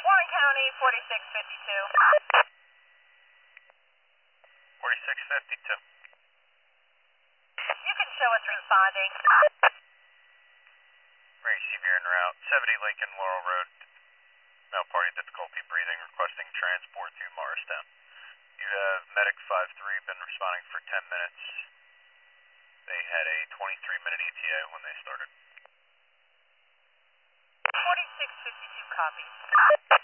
Warren County, 4652. 4652. You can show us responding. Receive your en route. 70 Lincoln Laurel Road. Male party difficulty breathing, requesting transport to Morristown. You have Medic 53 been responding for 10 minutes. They had a 23-minute ETA when they started. 4652 copies.